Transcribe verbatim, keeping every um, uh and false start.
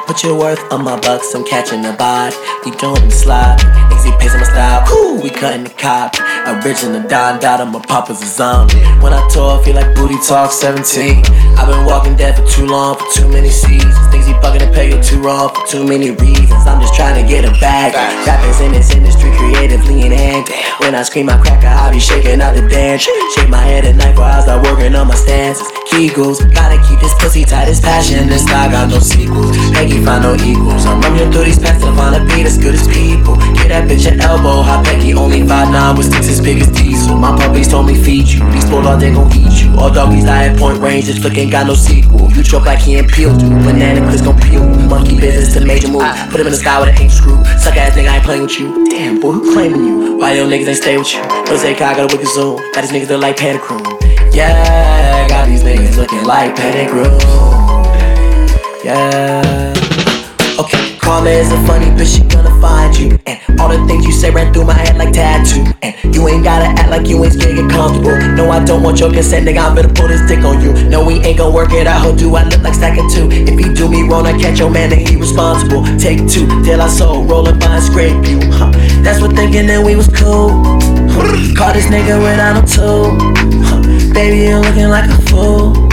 Put your worth on my bucks, I'm catching the vibe. You don't slide, easy pace on my style. Woo, we cutting the cop. Original Don Dot, I'm a pop as a zombie. When I talk, feel like booty talk seventeen. I've been walking dead for too long, for too many seasons. Things he bugging to pay you too wrong for too many reasons. I'm just trying to get a bag. Rappers in this industry creatively in hand. When I scream my cracker, I'll be shaking out the dance. Shake my head at night while I start working on my stances. Kegels, gotta keep this pussy tight as passion. This style got no sequels. Peggy find no equals. I'm running through these packs to find a beat as good as people. Get that bitch an elbow. Hot Peggy only five nine with sticks as big as diesel. My puppies told me feed you. These bulldogs they gon' eat you. All doggies die at point range. This flick ain't got no sequel. You choke like he ain't peeled you. Banana clips gon' peel you. Monkey business to major move. Put him in the sky with an ain't screw. Suck ass nigga, I ain't playing with you. Damn boy, who claiming you? Why your niggas ain't stay with you? What say I got a wicked zoom? Got these niggas that like Pantacroon. Yeah, got these niggas looking like Pantacroon. Yeah. Okay, karma is a funny bitch, she gonna find you. And all the things you say ran through my head like tattoo. And you ain't gotta act like you ain't scared, get comfortable. No, I don't want your consent, nigga, I'm finna pull this dick on you. No, we ain't gon' work it out, how do I look like stacking two? If he do me wrong, I catch your man, then he responsible. Take two, till I soul, roll up by and scrape you. Huh. That's what thinking that we was cool. Huh. Caught this nigga without no tool. Huh. Baby, you looking like a fool.